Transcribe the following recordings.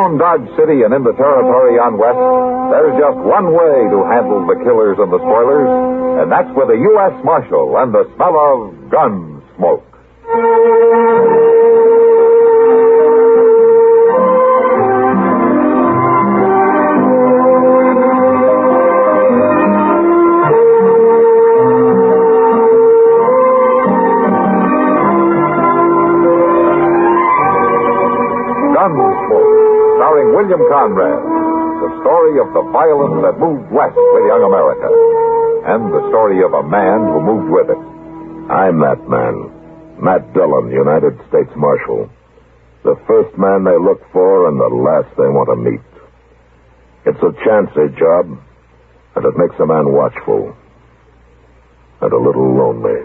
Around Dodge City and into territory on west, there's just one way to handle the killers and the spoilers, and that's with a U.S. Marshal and the smell of gun smoke. Starring William Conrad, the story of the violence that moved west with young America, and the story of a man who moved with it. I'm that man, Matt Dillon, United States Marshal. The first man they look for and the last they want to meet. It's a chancy job, and it makes a man watchful and a little lonely.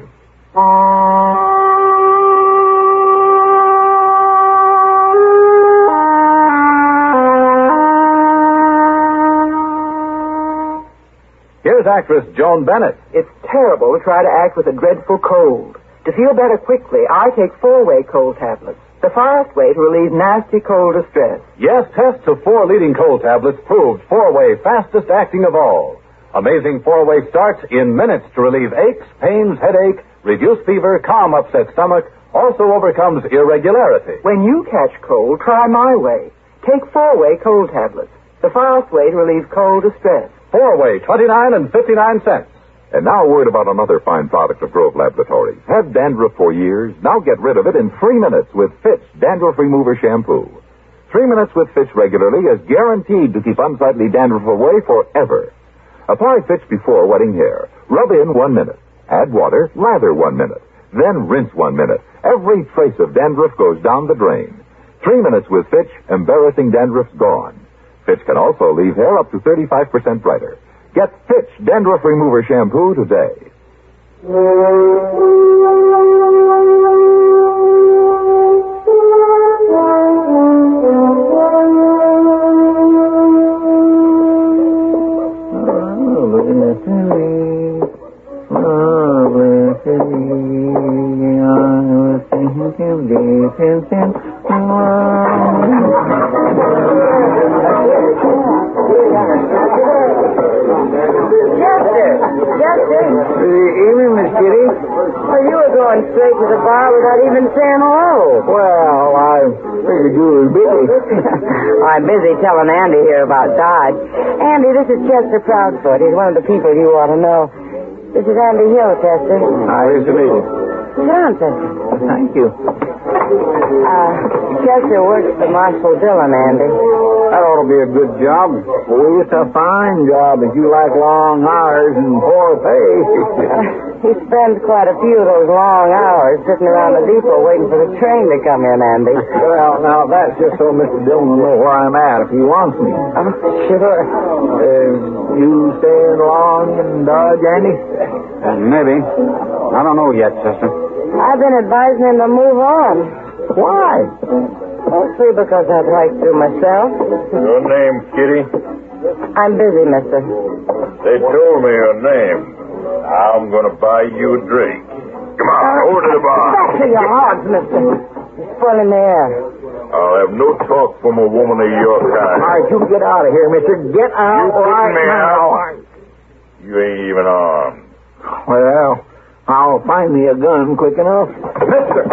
Here's actress Joan Bennett. It's terrible to try to act with a dreadful cold. To feel better quickly, I take 4-way cold tablets. The fast way to relieve nasty cold distress. Yes, tests of 4 leading cold tablets proved 4-way fastest acting of all. Amazing 4-way starts in minutes to relieve aches, pains, headache, reduce fever, calm upset stomach, also overcomes irregularity. When you catch cold, try my way. Take 4-way cold tablets. The fast way to relieve cold distress. 4-way, 29 and 59 cents. And now a word about another fine product of Grove Laboratories. Had dandruff for years? Now get rid of it in 3 minutes with Fitch Dandruff Remover Shampoo. 3 minutes with Fitch regularly is guaranteed to keep unsightly dandruff away forever. Apply Fitch before wetting hair. Rub in 1 minute. Add water, lather 1 minute. Then rinse 1 minute. Every trace of dandruff goes down the drain. 3 minutes with Fitch, embarrassing dandruff's gone. Fitch can also leave hair up to 35% brighter. Get Fitch Dandruff Remover Shampoo today. Evening, Miss Kitty. Well, you were going straight to the bar without even saying hello. Well, I figured you were busy. I'm busy telling Andy here about Dodge. Andy, this is Chester Proudfoot. He's one of the people you ought to know. This is Andy Hill, Chester. Nice to meet you. Sit down, Chester. Thank you. Chester works for Marshal Dillon, Andy. That ought to be a good job. Oh, it's a fine job if you like long hours and poor pay. He spends quite a few of those long hours sitting around the depot waiting for the train to come in, Andy. Well, now, that's just so Mr. Dillon will know where I'm at if he wants me. Oh, sure. You staying long in Dodge, Andy? Maybe. I don't know yet, Chester. I've been advising him to move on. Why? Mostly because I'd like to myself. Your name, Kitty? I'm busy, mister. They told me your name. I'm going to buy you a drink. Come on, over to the bar. Back to your hogs, mister. You're spoiling the air. I'll have no talk from a woman of your kind. All right, you get out of here, mister. Get out right me now. You ain't even armed. Well, I'll find me a gun quick enough. Mister!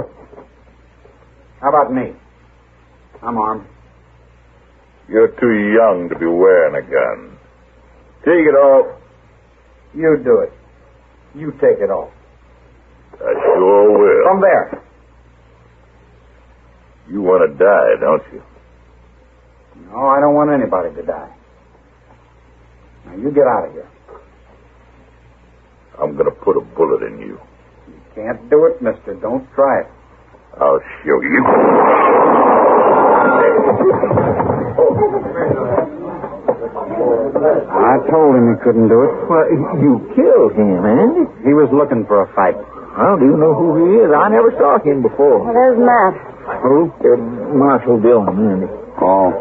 How about me? I'm armed. You're too young to be wearing a gun. Take it off. You do it. You take it off. I sure will. From there. You want to die, don't you? No, I don't want anybody to die. Now, you get out of here. I'm going to put a bullet in you. You can't do it, mister. Don't try it. I'll show you. I told him he couldn't do it. Well, you killed him, Andy. He was looking for a fight. Well, do you know who he is? I never saw him before. Well, there's Matt. Who? Marshal Dillon, Andy. Oh.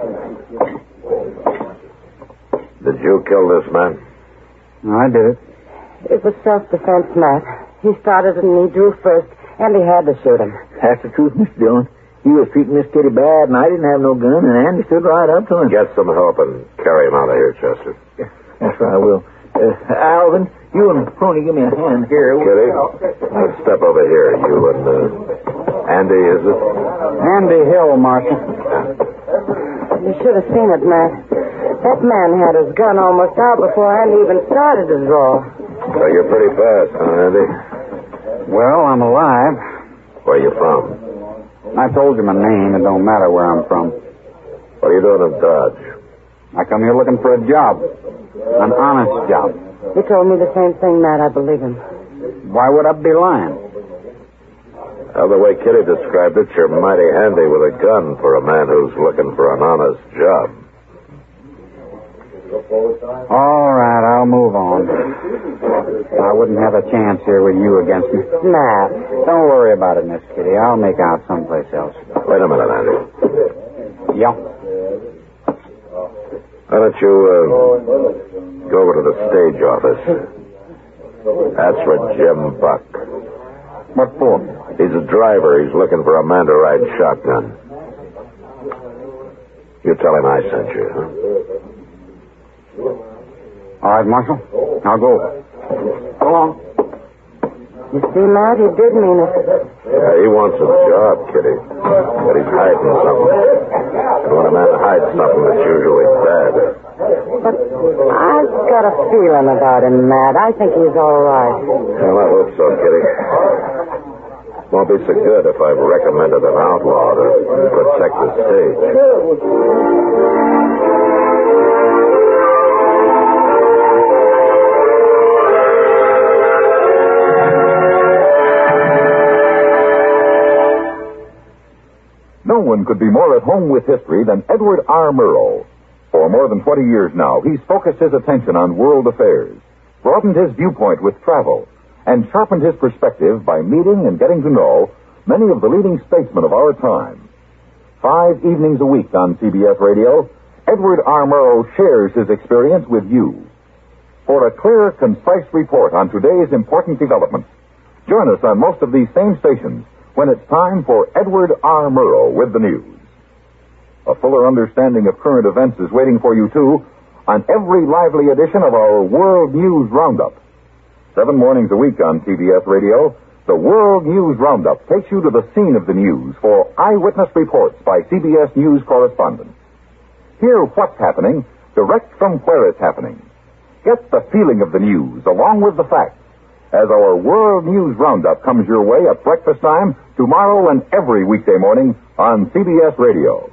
Did you kill this man? I did it. It was self-defense, Matt. He started it and he drew first, and he had to shoot him. That's the truth, Mr. Dillon. He was treating Miss Kitty bad, and I didn't have no gun, and Andy stood right up to him. Get some help and carry him out of here, Chester. That's right, I will. Alvin, you and Pony, give me a hand here. Kitty, let's step over here. You and Andy, is it? Andy Hill, Marshal. You should have seen it, Matt. That man had his gun almost out before Andy even started to draw. So you're pretty fast, huh, Andy? Well, I'm alive. Where you from? I told you my name. It don't matter where I'm from. What are you doing in Dodge? I come here looking for a job. An honest job. He told me the same thing, Matt. I believe him. Why would I be lying? Well, the way Kitty described it, you're mighty handy with a gun for a man who's looking for an honest job. All right, I'll move on. I wouldn't have a chance here with you against me. Matt. Don't worry about it, Miss Kitty. I'll make out someplace else. Wait a minute, Andy. Yeah. Why don't you go over to the stage office? That's for Jim Buck. What for? He's a driver. He's looking for a man to ride shotgun. You tell him I sent you, huh? All right, Marshal. I'll go. So long. You see, Matt, he did mean it. Yeah, he wants a job, Kitty. But he's hiding something. And when a man hides something, it's usually bad. But I've got a feeling about him, Matt. I think he's all right. Well, I hope so, Kitty. Won't be so good if I've recommended an outlaw to protect the stage. No one could be more at home with history than Edward R. Murrow. For more than 20 years now, he's focused his attention on world affairs, broadened his viewpoint with travel, and sharpened his perspective by meeting and getting to know many of the leading statesmen of our time. 5 evenings a week on CBS Radio, Edward R. Murrow shares his experience with you. For a clear, concise report on today's important developments, join us on most of these same stations when it's time for Edward R. Murrow with the news. A fuller understanding of current events is waiting for you, too, on every lively edition of our World News Roundup. 7 mornings a week on CBS Radio, the World News Roundup takes you to the scene of the news for eyewitness reports by CBS News correspondents. Hear what's happening direct from where it's happening. Get the feeling of the news along with the facts as our World News Roundup comes your way at breakfast time tomorrow and every weekday morning on CBS Radio.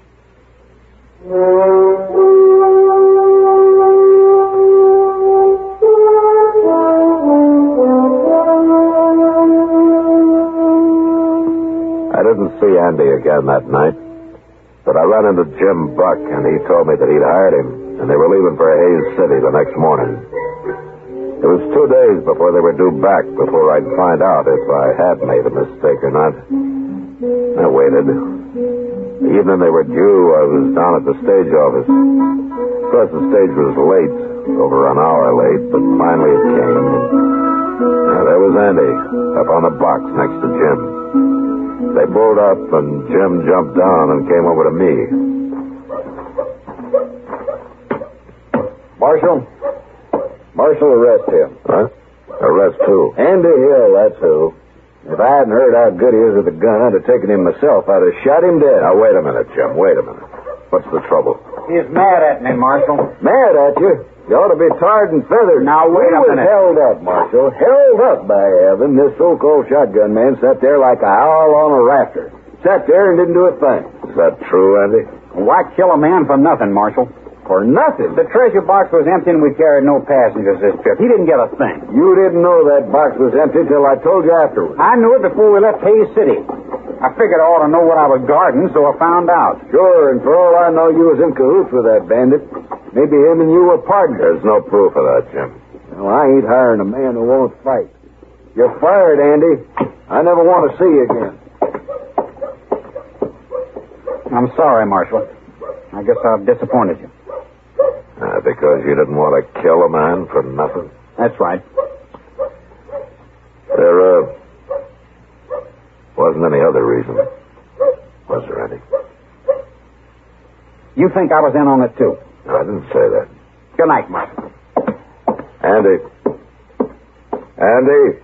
I didn't see Andy again that night, but I ran into Jim Buck, and he told me that he'd hired him, and they were leaving for Hays City the next morning. It was 2 days before they were due back before I'd find out if I had made a mistake or not. I waited. The evening they were due, I was down at the stage office. Of course, the stage was late, over an hour late, but finally it came. There was Andy, up on the box next to Jim. They pulled up, and Jim jumped down and came over to me. Marshal, arrest him. Huh? Arrest who? Andy Hill, that's who. If I hadn't heard how good he is with a gun, I'd have taken him myself. I'd have shot him dead. Now, wait a minute, Jim. Wait a minute. What's the trouble? He's mad at me, Marshal. Mad at you? You ought to be tarred and feathered. Now, wait a minute. He was held up, Marshal. Held up, by heaven. This so-called shotgun man sat there like a owl on a rafter. Sat there and didn't do a thing. Is that true, Andy? Why kill a man for nothing, Marshal? For nothing. The treasure box was empty and we carried no passengers this trip. He didn't get a thing. You didn't know that box was empty till I told you afterwards. I knew it before we left Hays City. I figured I ought to know what I was guarding, so I found out. Sure, and for all I know, you was in cahoots with that bandit. Maybe him and you were partners. There's no proof of that, Jim. Well, I ain't hiring a man who won't fight. You're fired, Andy. I never want to see you again. I'm sorry, Marshal. I guess I've disappointed you. Because you didn't want to kill a man for nothing? That's right. There, wasn't any other reason, was there, You think I was in on it, too. I didn't say that. Good night, Marshal. Andy. Andy.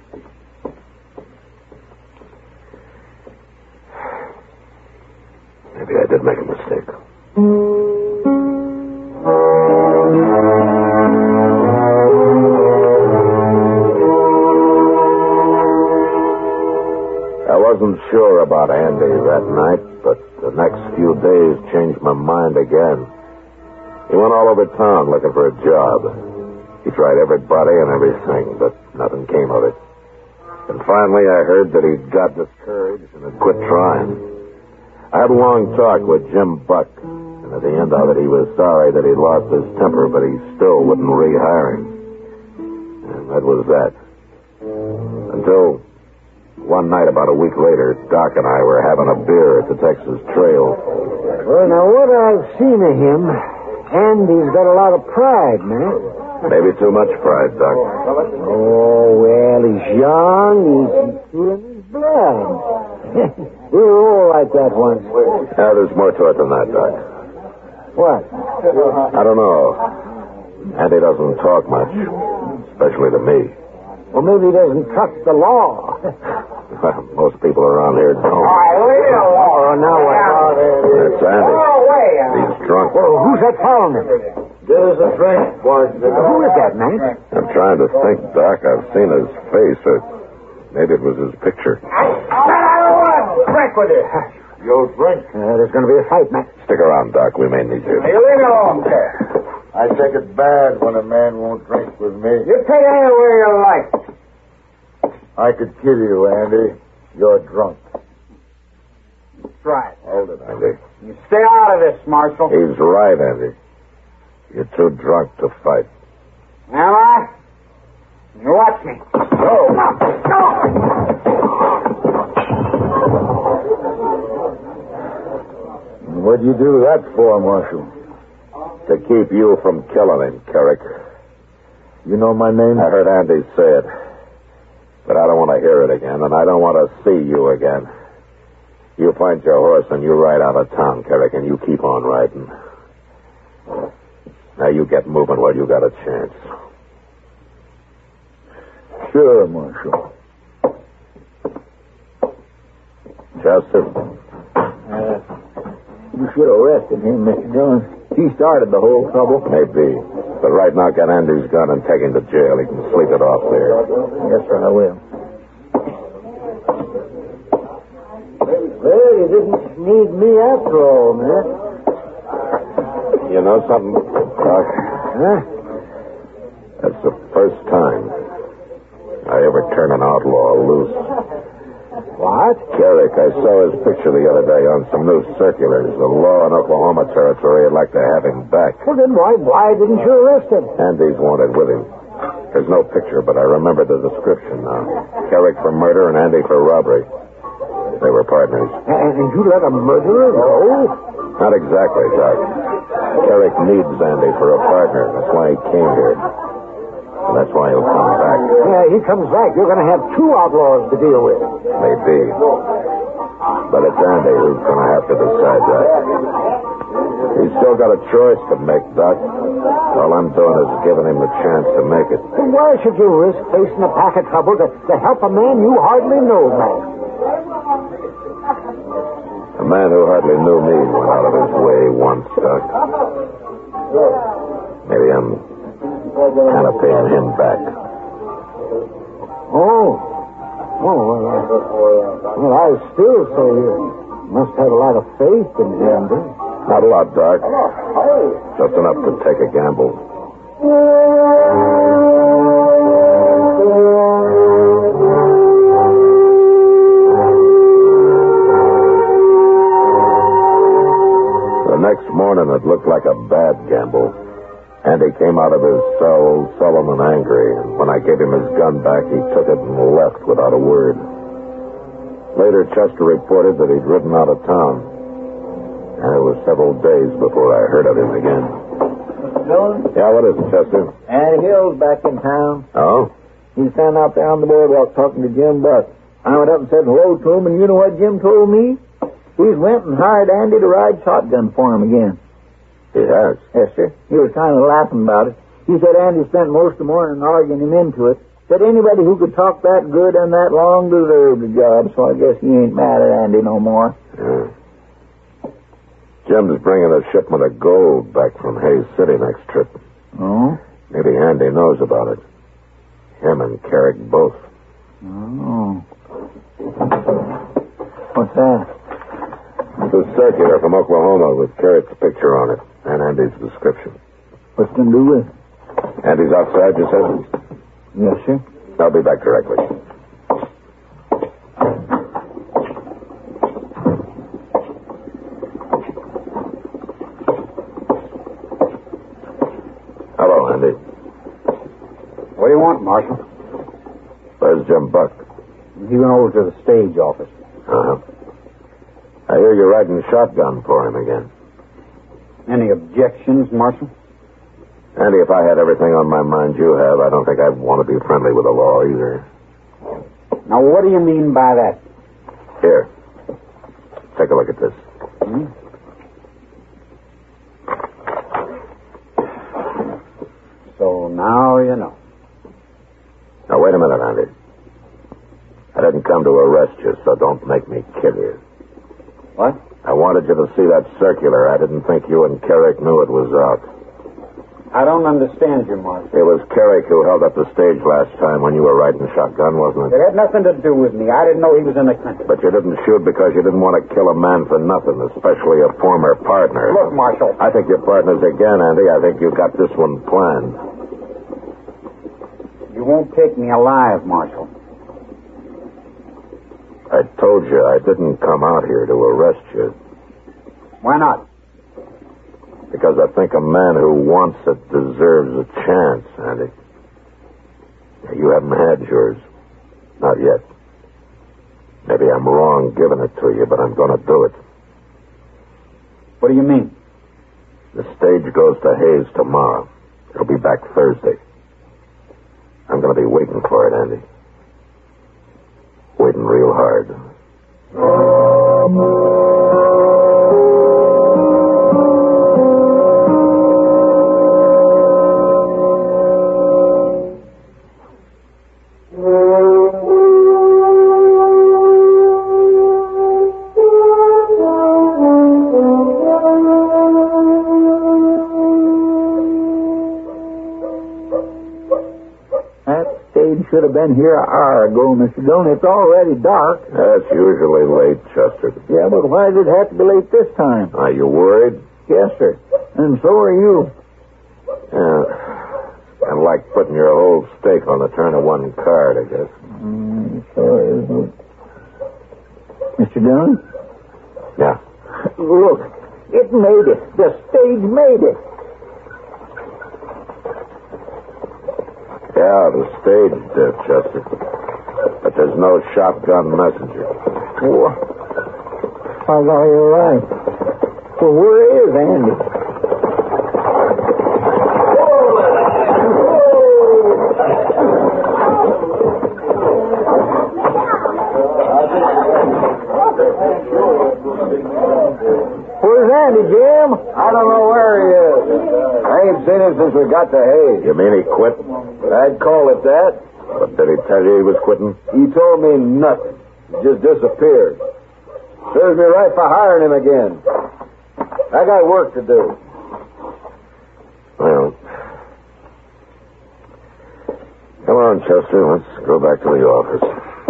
Maybe I did make a mistake. I wasn't sure about Andy that night, but the next few days changed my mind again. He went all over town looking for a job. He tried everybody and everything, but nothing came of it. And finally I heard that he'd got the courage and had quit trying. I had a long talk with Jim Buck, and at the end of it he was sorry that he'd lost his temper, but he still wouldn't rehire him. And that was that. Until one night about a week later, Doc and I were having a beer at the Texas Trail. Well, now, what I've seen of him, Andy's got a lot of pride, man. Maybe too much pride, Doc. Oh, well, he's young. He's feeling his blood. We were all like that once. Yeah, there's more to it than that, Doc. What? I don't know. Andy doesn't talk much, especially to me. Well, maybe he doesn't trust the law. Most people around here don't. Oh, now what? That's Andy. He's drunk. Well, who's that following him? Give us a drink, boys. Who is that, man? I'm trying to think, Doc. I've seen his face, or maybe it was his picture. Drink with you. You'll drink. There's going to be a fight, man. Stick around, Doc. We may need you. You leave me alone there. I take it bad when a man won't drink with me. You take it anywhere you like. I could kill you, Andy. You're drunk. Try it. Hold it, Andy. You stay out of this, Marshal. He's right, Andy. You're too drunk to fight. Am I? You watch me. Go. What'd you do that for, Marshal? To keep you from killing him, Carrick. You know my name? I heard Andy say it. But I don't want to hear it again, and I don't want to see you again. You find your horse and you ride out of town, Carrick, and you keep on riding. Now you get moving while you got a chance. Sure, Marshal. Joseph? You should have arrested him, Mr. Dillon. He started the whole trouble. Maybe. But right now, get Andy's gun and take him to jail. He can sleep it off there. Yes, sir, I will. Well, you didn't need me after all, man. You know something, Doc? Huh? That's the first time I ever turn an outlaw loose. What? Carrick, I saw his picture the other day on some new circulars. The law in Oklahoma Territory would like to have him back. Well, then why didn't you arrest him? Andy's wanted with him. There's no picture, but I remember the description now. Carrick for murder and Andy for robbery. They were partners. And you let a murderer go? Not exactly, Doc. Carrick needs Andy for a partner. That's why he came here. And that's why he'll come back. Yeah, he comes back. You're going to have two outlaws to deal with. Maybe. But it's Andy who's going to have to decide that. He's still got a choice to make, Doc. All I'm doing is giving him the chance to make it. Then why should you risk facing a pack of trouble to help a man you hardly know, man? A man who hardly knew me went out of his way once, Doc. Maybe I'm kind of paying him back. Oh, well, I still say you must have a lot of faith in Andy. Not a lot, Doc. Just enough to take a gamble. The next morning, it looked like a bad gamble. Andy came out of his cell sullen and angry, and when I gave him his gun back, he took it and left without a word. Later, Chester reported that he'd ridden out of town, and it was several days before I heard of him again. Mr. Dillon? Yeah, what is it, Chester? Andy Hill's back in town. Oh? He's standing out there on the boardwalk talking to Jim Buck. I went up and said hello to him, and you know what Jim told me? He's went and hired Andy to ride shotgun for him again. He has? Yes, sir. He was kind of laughing about it. He said Andy spent most of the morning arguing him into it. Said anybody who could talk that good and that long deserved the job, so I guess he ain't mad at Andy no more. Yeah. Jim's bringing a shipment of gold back from Hayes City next trip. Oh? Maybe Andy knows about it. Him and Carrick both. Oh. What's that? It's a circular from Oklahoma with Carrick's picture on it and Andy's description. What's to do with it? Andy's outside, you said? Yes, sir. I'll be back directly. Hello, Andy. What do you want, Marshal? Where's Jim Buck? He went over to the stage office. Uh-huh. I hear you're riding shotgun for him again. Any objections, Marshal? Andy, if I had everything on my mind you have, I don't think I'd want to be friendly with the law either. Now, what do you mean by that? Here. Take a look at this. So now you know. Now, wait a minute, Andy. I didn't come to arrest you, so don't make me kill you. What? I wanted you to see that circular. I didn't think you and Carrick knew it was out. I don't understand you, Marshal. It was Carrick who held up the stage last time when you were riding shotgun, wasn't It it? had nothing to do with me. I didn't know he was in the country. But you didn't shoot because you didn't want to kill a man for nothing, especially a former partner. Look, Marshal. I think you're partners again, Andy. I think you got this one planned. You won't take me alive, Marshal. I told you I didn't come out here to arrest you. Why not? Because I think a man who wants it deserves a chance, Andy. You haven't had yours. Not yet. Maybe I'm wrong giving it to you, but I'm going to do it. What do you mean? The stage goes to Hayes tomorrow. It'll be back Thursday. I'm going to be waiting for it, Andy. Waiting real hard. Should have been here an hour ago, Mr. Dillon. It's already dark. That's usually late, Chester. Yeah, but why did it have to be late this time? Are you worried? Yes, sir. And so are you. Yeah. Kind of like putting your whole stake on the turn of one card, I guess. Sure is. Mr. Dillon? Yeah. Look, it made it. The stage made it. Yeah, the stage did, Chester. But there's no shotgun messenger. What? I got you right. Well, where is Andy? Where's Andy, Jim? I don't know where he is. I ain't seen him since we got to Hayes. You mean he quit? I'd call it that. But did he tell you he was quitting? He told me nothing. He just disappeared. Serves me right for hiring him again. I got work to do. Well, come on, Chester. Let's go back to the office.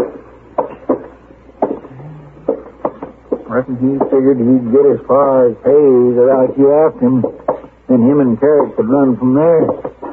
Reckon he figured he'd get as far as Hayes without you after him. Then him and Carrick could run from there.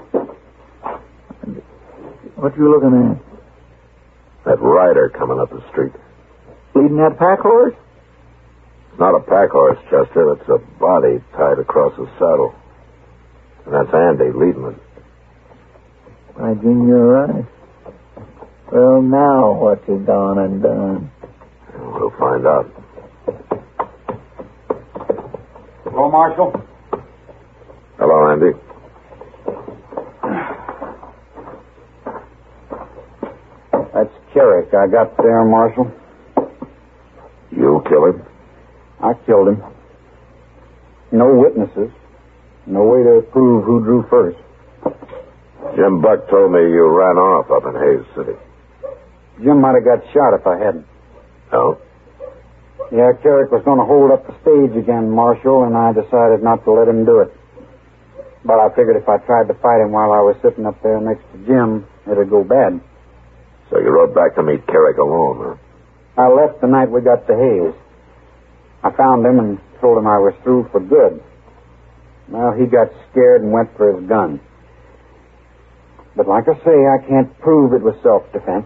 What you looking at? That rider coming up the street. Leading that pack horse? It's not a pack horse, Chester. It's a body tied across a saddle. And that's Andy leading it. I think you're right. Well, now what's he gone and done? We'll find out. Hello, Marshal. Hello, Andy. That's Carrick. I got there, Marshal. You kill him? I killed him. No witnesses. No way to prove who drew first. Jim Buck told me you ran off up in Hayes City. Jim might have got shot if I hadn't. Oh? Yeah, Carrick was going to hold up the stage again, Marshal, and I decided not to let him do it. But I figured if I tried to fight him while I was sitting up there next to Jim, it'd go bad. So you rode back to meet Carrick alone, huh? I left the night we got to Hayes. I found him and told him I was through for good. Well, he got scared and went for his gun. But like I say, I can't prove it was self-defense.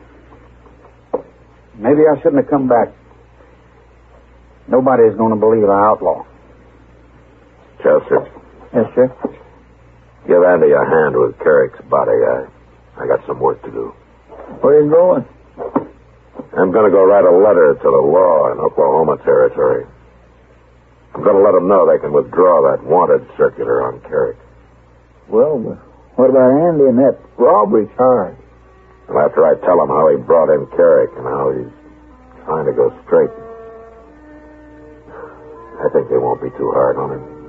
Maybe I shouldn't have come back. Nobody's going to believe I outlaw. Chester. Yes, sir. Give Andy a hand with Carrick's body. I got some work to do. Where are you going? I'm going to go write a letter to the law in Oklahoma Territory. I'm going to let them know they can withdraw that wanted circular on Carrick. Well, what about Andy and that robbery charge? And after I tell them how he brought in Carrick and how he's trying to go straight, I think they won't be too hard on him.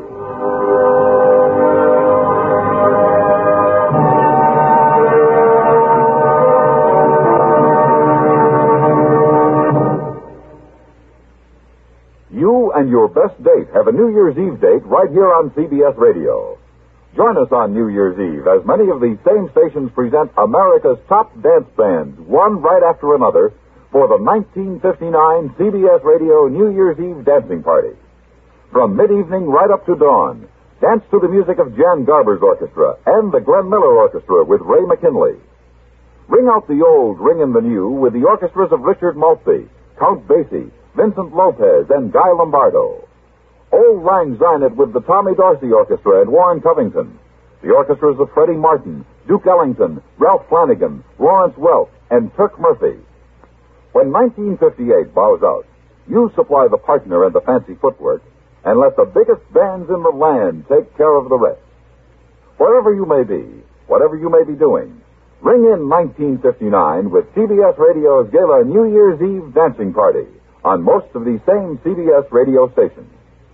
You and your best date have a New Year's Eve date right here on CBS Radio. Join us on New Year's Eve as many of these same stations present America's top dance bands, one right after another, for the 1959 CBS Radio New Year's Eve dancing party. From mid-evening right up to dawn, dance to the music of Jan Garber's orchestra and the Glenn Miller Orchestra with Ray McKinley. Ring out the old, ring in the new with the orchestras of Richard Maltby, Count Basie, Vincent Lopez, and Guy Lombardo. Old Lang Syne it with the Tommy Dorsey Orchestra and Warren Covington. The orchestras of Freddie Martin, Duke Ellington, Ralph Flanagan, Lawrence Welk, and Turk Murphy. When 1958 bows out, you supply the partner and the fancy footwork, and let the biggest bands in the land take care of the rest. Wherever you may be, whatever you may be doing, ring in 1959 with CBS Radio's Gala New Year's Eve dancing party on most of these same CBS radio stations.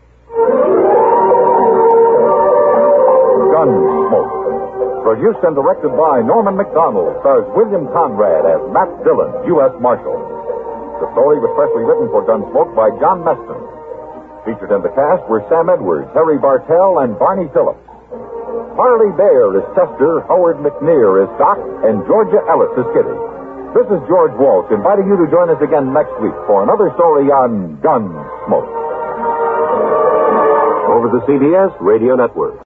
Gunsmoke. Produced and directed by Norman McDonald, stars William Conrad as Matt Dillon, U.S. Marshal. The story was freshly written for Gunsmoke by John Meston. Featured in the cast were Sam Edwards, Harry Bartell, and Barney Phillips. Harley Bear is Chester, Howard McNear is Doc, and Georgia Ellis is Kitty. This is George Walsh inviting you to join us again next week for another story on Gunsmoke. Over the CBS Radio Network.